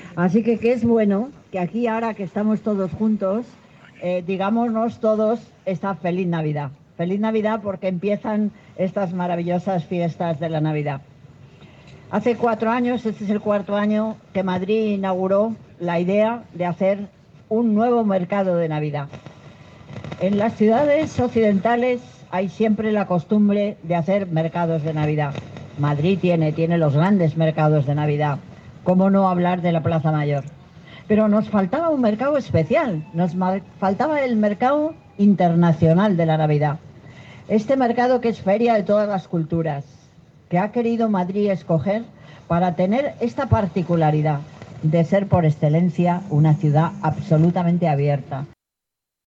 Así que es bueno que aquí ahora que estamos todos juntos, digámonos todos esta feliz Navidad. Feliz Navidad porque empiezan estas maravillosas fiestas de la Navidad. Hace 4 años, este es el cuarto año, que Madrid inauguró la idea de hacer un nuevo mercado de Navidad. En las ciudades occidentales hay siempre la costumbre de hacer mercados de Navidad. Madrid tiene los grandes mercados de Navidad. ¿Cómo no hablar de la Plaza Mayor? Pero nos faltaba un mercado especial, faltaba el mercado internacional de la Navidad. Este mercado que es feria de todas las culturas, que ha querido Madrid escoger para tener esta particularidad de ser por excelencia una ciudad absolutamente abierta.